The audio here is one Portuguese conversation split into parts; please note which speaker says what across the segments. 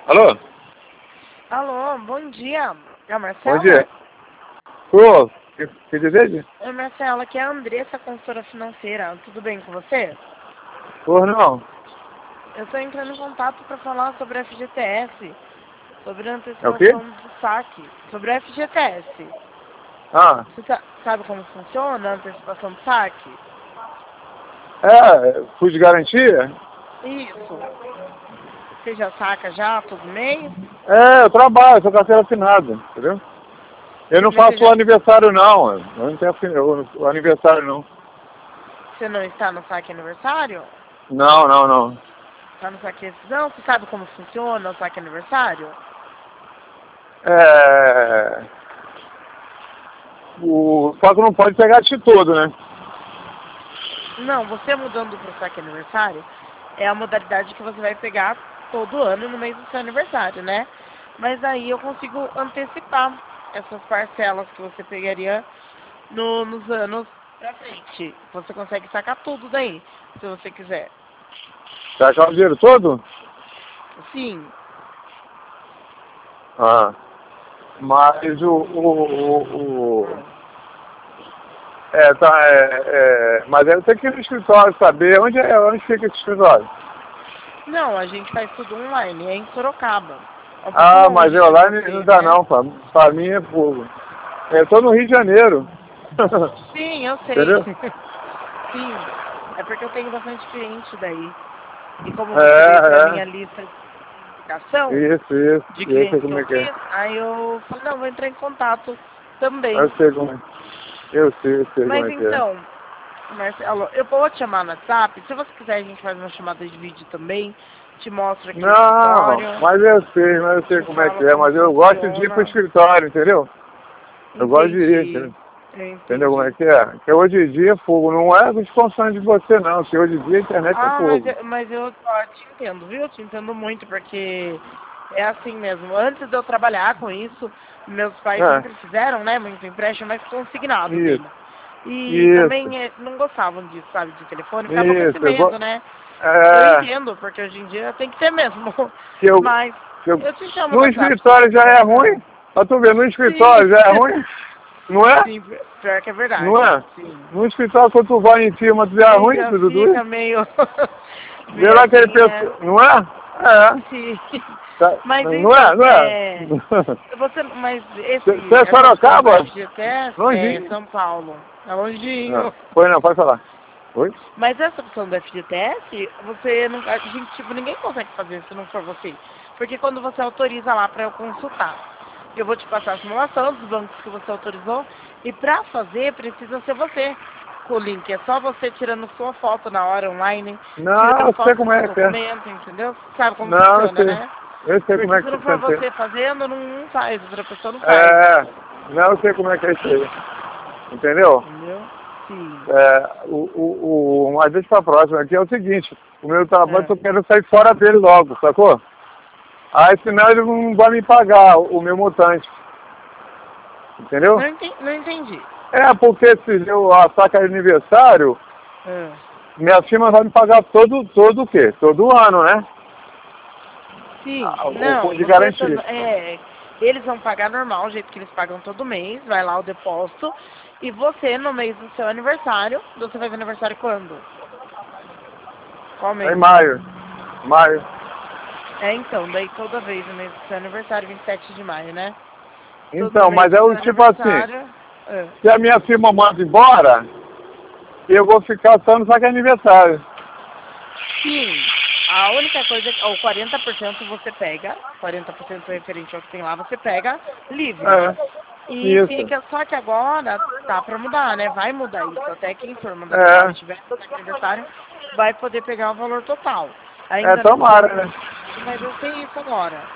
Speaker 1: Alô?
Speaker 2: Alô, bom dia. É a Marcela?
Speaker 1: Bom dia. Ô, que deseja?
Speaker 2: Oi, Marcela, aqui é a Andressa, consultora financeira. Tudo bem com você?
Speaker 1: Por não.
Speaker 2: Eu estou entrando em contato para falar sobre a FGTS, sobre a
Speaker 1: É o quê?
Speaker 2: antecipação do saque, sobre a FGTS.
Speaker 1: Ah,
Speaker 2: Você sabe como funciona a antecipação do saque?
Speaker 1: fui de garantia?
Speaker 2: Isso. Você já saca já todo mês?
Speaker 1: Eu trabalho, sou carteira assinada, entendeu? Eu não
Speaker 2: Mas
Speaker 1: faço o aniversário não, eu não tenho o aniversário não.
Speaker 2: você não está no saque aniversário?
Speaker 1: Não.
Speaker 2: Está no saque rescisão? Você sabe como funciona o saque aniversário?
Speaker 1: Só que não pode pegar de todo, né?
Speaker 2: Não, você mudando para o saque aniversário é a modalidade que você vai pegar todo ano no mês do seu aniversário, né? Mas aí eu consigo antecipar essas parcelas que você pegaria nos anos pra frente. Você consegue sacar tudo daí, se você quiser.
Speaker 1: Pegar o dinheiro todo?
Speaker 2: Sim.
Speaker 1: Ah, mas mas eu tenho que ir no escritório saber onde fica esse escritório.
Speaker 2: Não, a gente faz tudo online, é em Sorocaba. É um pouco
Speaker 1: Ah, mas
Speaker 2: longe
Speaker 1: eu
Speaker 2: de
Speaker 1: lá não
Speaker 2: você,
Speaker 1: dá
Speaker 2: né?
Speaker 1: não, pra mim é fogo. Eu tô no Rio de Janeiro.
Speaker 2: Sim, eu sei.
Speaker 1: Entendeu?
Speaker 2: Sim, é porque eu tenho bastante cliente daí. E como você veio pra minha
Speaker 1: É.
Speaker 2: lista de identificação
Speaker 1: Isso.
Speaker 2: de
Speaker 1: Eu sei
Speaker 2: clientes que
Speaker 1: como
Speaker 2: eu
Speaker 1: é que é.
Speaker 2: fiz, aí eu falei, não, vou entrar em contato também.
Speaker 1: Eu sei como é. Eu sei como
Speaker 2: Mas
Speaker 1: é que é.
Speaker 2: então, Marcelo, eu vou te chamar no WhatsApp. Se você quiser, a gente faz uma chamada de vídeo também. Te mostro aqui o
Speaker 1: Não,
Speaker 2: escritório.
Speaker 1: mas eu sei
Speaker 2: Te
Speaker 1: como é que
Speaker 2: falo
Speaker 1: é,
Speaker 2: como
Speaker 1: mas eu gosto de ir pro
Speaker 2: funciona.
Speaker 1: escritório, entendeu? Eu gosto de ir,
Speaker 2: Entendi.
Speaker 1: entendeu?
Speaker 2: Eu
Speaker 1: Entendeu como é
Speaker 2: entendi.
Speaker 1: que é? Porque hoje em dia fogo não é dos condições de você não, porque hoje em dia a internet é
Speaker 2: Ah,
Speaker 1: fogo.
Speaker 2: mas eu ó, te entendo, viu? Te entendo muito, porque é assim mesmo. Antes de eu trabalhar com isso, meus pais
Speaker 1: É,
Speaker 2: sempre fizeram, né, muito empréstimo, mas consignado
Speaker 1: isso,
Speaker 2: deles. E
Speaker 1: isso,
Speaker 2: também não gostavam disso, sabe, de telefone, ficava com esse
Speaker 1: isso.
Speaker 2: medo, né? Eu
Speaker 1: É,
Speaker 2: entendo, porque hoje em dia tem que ter mesmo.
Speaker 1: que eu,
Speaker 2: Mas
Speaker 1: que eu,
Speaker 2: eu te chamo no
Speaker 1: no
Speaker 2: WhatsApp se
Speaker 1: escritório
Speaker 2: você
Speaker 1: já é
Speaker 2: quiser.
Speaker 1: ruim, pra tu ver, no
Speaker 2: Sim.
Speaker 1: escritório já é ruim, não é?
Speaker 2: Sim, pior que é
Speaker 1: Não
Speaker 2: verdade.
Speaker 1: é?
Speaker 2: Sim.
Speaker 1: No escritório quando tu vai em cima, tu já é
Speaker 2: Você
Speaker 1: ruim,
Speaker 2: já
Speaker 1: tudo doido.
Speaker 2: fica meio,
Speaker 1: Vê
Speaker 2: meio
Speaker 1: lá aquele
Speaker 2: assim,
Speaker 1: pessoal,
Speaker 2: né?
Speaker 1: não é? É.
Speaker 2: Sim.
Speaker 1: Tá,
Speaker 2: Mas
Speaker 1: não
Speaker 2: então,
Speaker 1: é? Não é?
Speaker 2: mas
Speaker 1: Você é
Speaker 2: essa opção do
Speaker 1: Sorocaba?
Speaker 2: FGTS é
Speaker 1: Longinho.
Speaker 2: São Paulo. É
Speaker 1: Ah,
Speaker 2: longinho.
Speaker 1: pois não, pode falar. Oi?
Speaker 2: Mas essa opção do FGTS, você não, a gente, tipo, ninguém consegue fazer se não for você. Porque quando você autoriza lá para eu consultar, eu vou te passar a simulação dos bancos que você autorizou e para fazer precisa ser você com o link. É só você tirando sua foto na hora online,
Speaker 1: Não,
Speaker 2: tirando
Speaker 1: eu sei
Speaker 2: foto do
Speaker 1: como
Speaker 2: seu
Speaker 1: é que é.
Speaker 2: documento, entendeu? Sabe como
Speaker 1: Não, eu
Speaker 2: funciona,
Speaker 1: sei.
Speaker 2: né?
Speaker 1: Eu sei como
Speaker 2: Porque
Speaker 1: é
Speaker 2: se
Speaker 1: que
Speaker 2: não for
Speaker 1: você
Speaker 2: você fazendo, não faz, outra pessoa não faz.
Speaker 1: é. Não, eu sei como é que é isso aí. Entendeu?
Speaker 2: Entendeu? Sim.
Speaker 1: Mas deixa pra próxima. Aqui é o seguinte, o meu trabalho eu
Speaker 2: É.
Speaker 1: tô querendo sair fora dele logo, sacou? Aí senão ele não vai me pagar o meu montante. Entendeu?
Speaker 2: Não entendi.
Speaker 1: Porque se eu a saca de aniversário,
Speaker 2: É.
Speaker 1: minha firma vai me pagar todo o quê? Todo ano, né?
Speaker 2: Sim,
Speaker 1: O fundo
Speaker 2: não,
Speaker 1: de
Speaker 2: você
Speaker 1: garantia.
Speaker 2: eles vão pagar normal, o jeito que eles pagam todo mês, vai lá o depósito, e você, no mês do seu aniversário, você faz aniversário quando? Qual
Speaker 1: É em
Speaker 2: mês?
Speaker 1: maio. Maio.
Speaker 2: É, então, daí toda vez no mês do seu aniversário, 27 de maio, né? Todo
Speaker 1: Então,
Speaker 2: mês
Speaker 1: mas
Speaker 2: do
Speaker 1: é
Speaker 2: seu
Speaker 1: o tipo assim,
Speaker 2: aniversário. É.
Speaker 1: se a minha firma manda embora, eu vou ficar só no saque aniversário.
Speaker 2: Sim, a única coisa é que o 40% você pega, 40% referente ao que tem lá, você pega livre. E
Speaker 1: Isso.
Speaker 2: fica, só que agora tá pra mudar, né? Vai mudar isso. Até quem for mandado embora e
Speaker 1: É.
Speaker 2: tiver no aniversário vai poder pegar o valor total. Ainda não
Speaker 1: Tomara,
Speaker 2: sei,
Speaker 1: né?
Speaker 2: mas vai ser isso agora.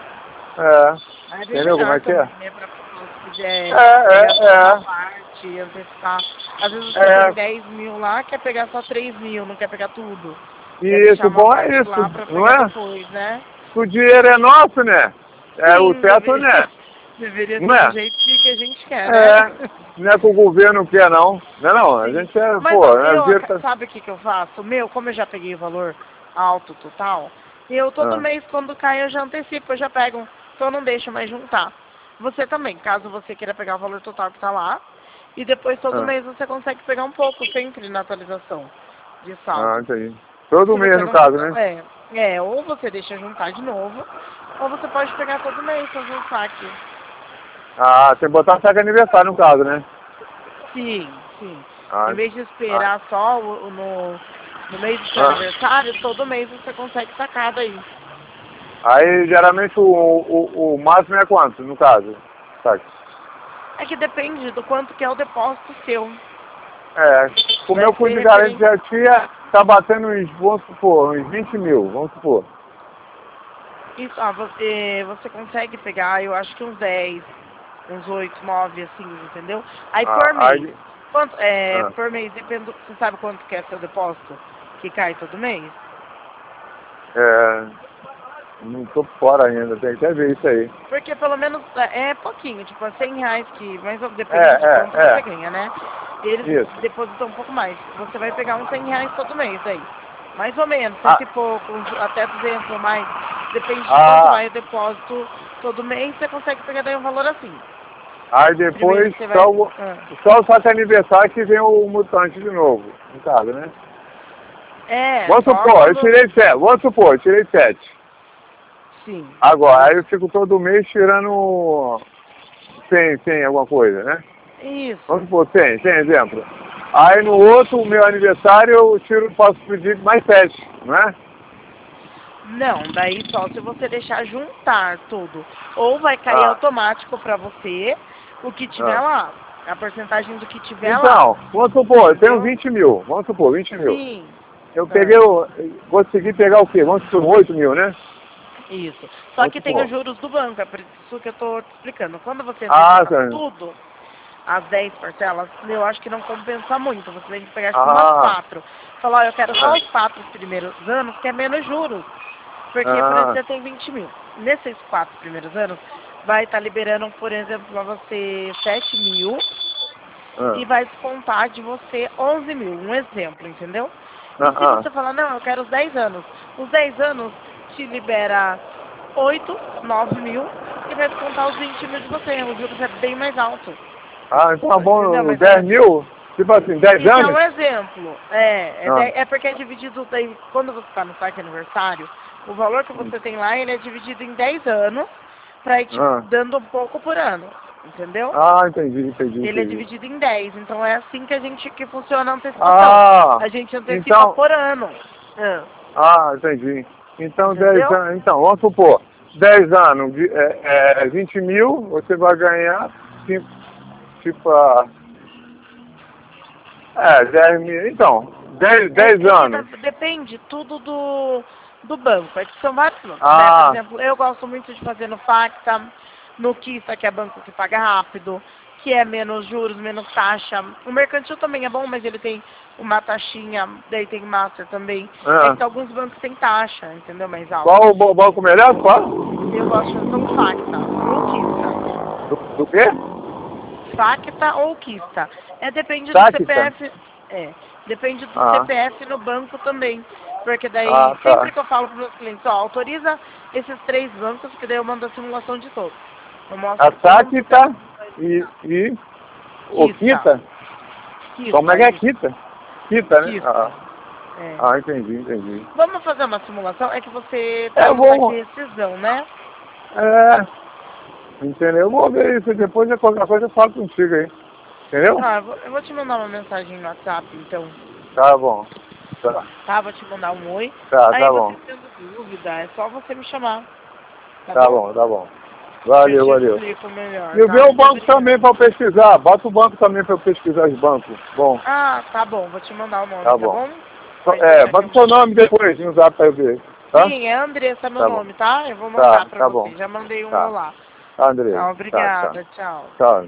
Speaker 2: Aí é bem
Speaker 1: Entendeu como
Speaker 2: melhor
Speaker 1: é que é?
Speaker 2: também, né? Pra pessoa se quiser pegar só uma
Speaker 1: É.
Speaker 2: parte, antecipar. Às vezes você tem
Speaker 1: É.
Speaker 2: 10 mil lá, quer pegar só 3 mil, não quer pegar tudo. Quer deixar
Speaker 1: Isso,
Speaker 2: uma
Speaker 1: bom é
Speaker 2: parte
Speaker 1: isso,
Speaker 2: lá pra
Speaker 1: não
Speaker 2: pegar
Speaker 1: é?
Speaker 2: depois, né?
Speaker 1: O dinheiro é nosso, né? É o
Speaker 2: Sim,
Speaker 1: certo, né?
Speaker 2: deveria
Speaker 1: Não
Speaker 2: ser do
Speaker 1: é?
Speaker 2: jeito que a gente quer, né?
Speaker 1: É. Não é que o governo quer, não. Não é não. A
Speaker 2: Sim.
Speaker 1: gente é,
Speaker 2: Mas
Speaker 1: pô,
Speaker 2: ó,
Speaker 1: o dinheiro tá...
Speaker 2: sabe o que que eu faço? Meu, como eu já peguei o valor alto total, Eu todo mês, quando cai, eu já antecipo, eu já pego. Então eu não deixo mais juntar. Você também, caso você queira pegar o valor total que tá lá. E depois todo mês você consegue pegar um pouco, sempre na atualização de saldo.
Speaker 1: Entendi. Todo
Speaker 2: Se
Speaker 1: mês,
Speaker 2: você
Speaker 1: no
Speaker 2: não
Speaker 1: caso, né?
Speaker 2: ou você deixa juntar de novo, ou você pode pegar todo mês, fazer um saque.
Speaker 1: Ah, tem que botar saque aniversário, no caso, né?
Speaker 2: Sim, sim.
Speaker 1: Ah,
Speaker 2: Em vez de esperar só no mês do seu aniversário, todo mês você consegue sacar daí.
Speaker 1: Aí, geralmente, o máximo é quanto, no caso? Saque.
Speaker 2: É que depende do quanto que é o depósito seu.
Speaker 1: O meu fundo de garantia tá batendo uns, vamos supor, uns 20 mil, vamos supor.
Speaker 2: Isso, você consegue pegar, eu acho que uns 10, uns 8, 9, assim, entendeu? Aí por mês.
Speaker 1: Aí,
Speaker 2: Quanto, por mês, depende, você sabe quanto que é seu depósito? Que cai todo mês?
Speaker 1: não tô fora ainda, tem que até ver isso aí.
Speaker 2: Porque pelo menos é pouquinho, tipo, é 100 reais que, mas depende de quanto você ganha, né? Eles depositam um pouco mais. Você vai pegar uns 100 reais todo mês aí. Mais ou menos, 100 e pouco, até 200 ou mais. Depende de quanto vai o depósito todo mês, você consegue pegar daí um valor assim.
Speaker 1: Aí depois, só o saque aniversário que vem o mutante de novo, no caso, né? Vamos supor, eu tirei 7. Vamos supor, eu tirei 7.
Speaker 2: Sim.
Speaker 1: Agora, aí eu fico todo mês tirando 100 alguma coisa, né?
Speaker 2: Isso.
Speaker 1: Vamos supor, 100 exemplo. Aí no outro, meu aniversário, posso pedir mais 7, não é?
Speaker 2: Não, daí só se você deixar juntar tudo. Ou vai cair automático pra você o que tiver lá. A porcentagem do que tiver lá.
Speaker 1: Então, vamos supor, eu tenho 20 mil. Vamos supor, 20 mil.
Speaker 2: Sim.
Speaker 1: Eu peguei, consegui pegar o quê? Vamos supor, 8 mil, né?
Speaker 2: Isso. Só que tem os juros do banco, é por isso que eu tô te explicando. Quando você antecipa tudo, as 10 parcelas, eu acho que não compensa muito. Você tem que pegar tipo umas 4. Falar, eu quero só os 4 primeiros anos, que é menos juros. Porque, por exemplo, você tem 20 mil. Nesses 4 primeiros anos, vai estar liberando, por exemplo, para você 7 mil e vai descontar de você 11 mil. Um exemplo, entendeu? E se você falar, não, eu quero os 10 anos. Os 10 anos te libera 8, 9 mil e vai descontar os 20 mil de você. Os juros é bem mais alto.
Speaker 1: Então é bom, 10 mil? Tipo assim, 10 anos?
Speaker 2: Isso é um exemplo. É porque é dividido daí, quando você está no saque aniversário, o valor que você tem lá, ele é dividido em 10 anos, para ir te dando um pouco por ano. Entendeu?
Speaker 1: Entendi.
Speaker 2: Ele é dividido em 10, então é assim que funciona a antecipação. A gente antecipa por ano.
Speaker 1: Entendi. Então, 10 anos, então, vamos supor, 10 anos, 20 mil, você vai ganhar, tipo, 10 mil, então, 10 anos.
Speaker 2: Depende tudo do banco, é que são vários bancos, né? Por exemplo, eu gosto muito de fazer no Facta, no Kista, que é banco que paga rápido, que é menos juros, menos taxa. O mercantil também é bom, mas ele tem uma taxinha, daí tem Master também. É que alguns bancos têm taxa, entendeu? Mais alta.
Speaker 1: Qual o banco melhor? Qual?
Speaker 2: Eu gosto de fazer no Facta, ou Kista.
Speaker 1: Do quê?
Speaker 2: Facta ou Kista. Depende do CPF. Depende do CPF no banco também. Porque daí, sempre que eu falo para os meus clientes, autoriza esses 3 bancos, que daí eu mando a simulação de todos.
Speaker 1: A Facta e o Kita? Como é que é Kita? Kita, né? Entendi.
Speaker 2: Vamos fazer uma simulação? É que você tá no saque de rescisão, né?
Speaker 1: Entendeu? Eu vou ver isso depois, qualquer coisa eu falo contigo aí. Entendeu?
Speaker 2: Eu vou te mandar uma mensagem no WhatsApp, então.
Speaker 1: Tá bom.
Speaker 2: Vou te mandar um oi.
Speaker 1: Aí você
Speaker 2: tendo dúvida, é só você me chamar.
Speaker 1: Tá bom. Valeu.
Speaker 2: Melhor,
Speaker 1: e vê o banco também para pesquisar. Bota o banco também para pesquisar os bancos. Bom.
Speaker 2: Tá bom. Vou te mandar o nome, tá bom?
Speaker 1: Bota o seu nome depois no zap para eu ver. Tá?
Speaker 2: Sim, é Andressa meu nome, tá? Eu vou mandar pra você.
Speaker 1: Bom.
Speaker 2: Já mandei um lá.
Speaker 1: Andressa.
Speaker 2: Obrigada, tchau.
Speaker 1: Tchau.